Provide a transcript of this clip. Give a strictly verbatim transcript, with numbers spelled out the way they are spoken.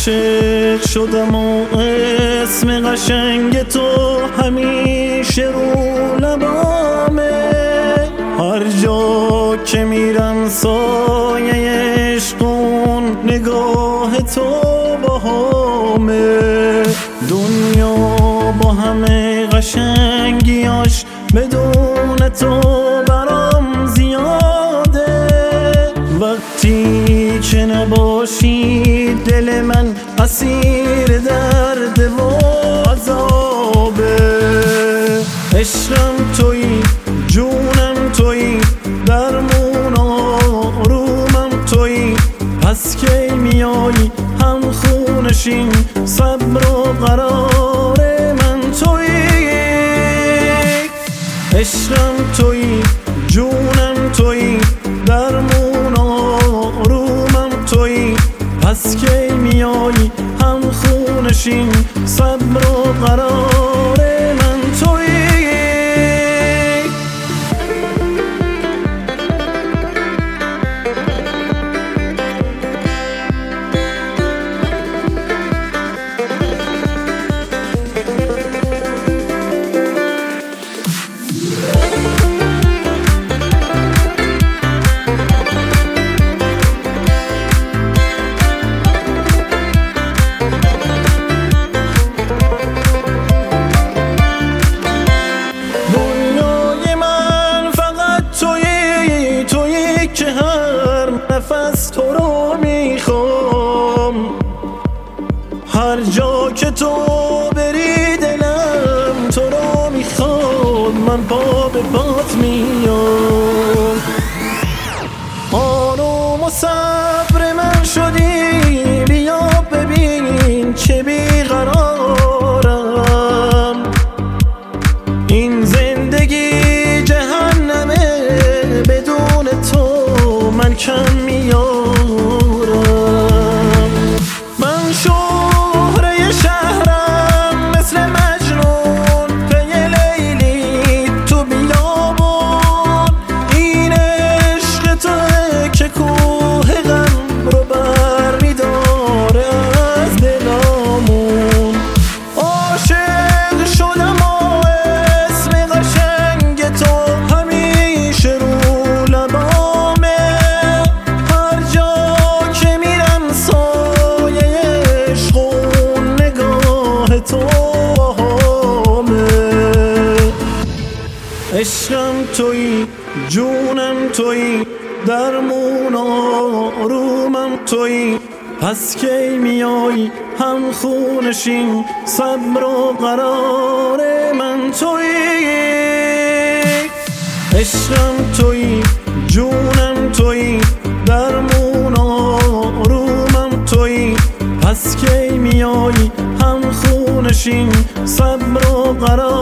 عاشق شدم و اسم قشنگ تو همیشه رو لبامه، هر جا که میرم سایه عشقون نگاه تو باهامه. دنیا با همه قشنگیاش بدون تو برام زیاده، وقتی که نباشی دل من اسیر درد و عذابه. عشقم تویی، جونم تویی، درمون آرومم تویی، پس کی میایی هم خونشین صبر و قرار من تویی. عشقم تویی، جونم تویی، درمون آرومم تویی، پس کی میایی هم خونشین صبر و قرار من تویی. نفس تو رو میخوام، هر جا که تو بری دلم تو رو میخواد، من پا به پات میام. آروم و صبر من شدی، بیا ببین چه بیقرارم، این زندگی جهنمه، بدون تو من کم میارم. من شهره شهرم مثل مجنون پی لیلی تو بیابون، این عشق توه که کوه غم رو بر میداره از دلامون. عاشق شدم و اسم قشنگ تو همیشه رو لبامه، هر جا که میرم سایه عشقون نگاه تو باهامه. عشقم تویی، جونم تویی، درمون آرومم تویی، پس کی میایی هم خونشین صبر و قرار من تویی. عشقم تویی، جونم تویی، درمون آرومم تویی، پس کی میایی هم خونشین صبر و قرار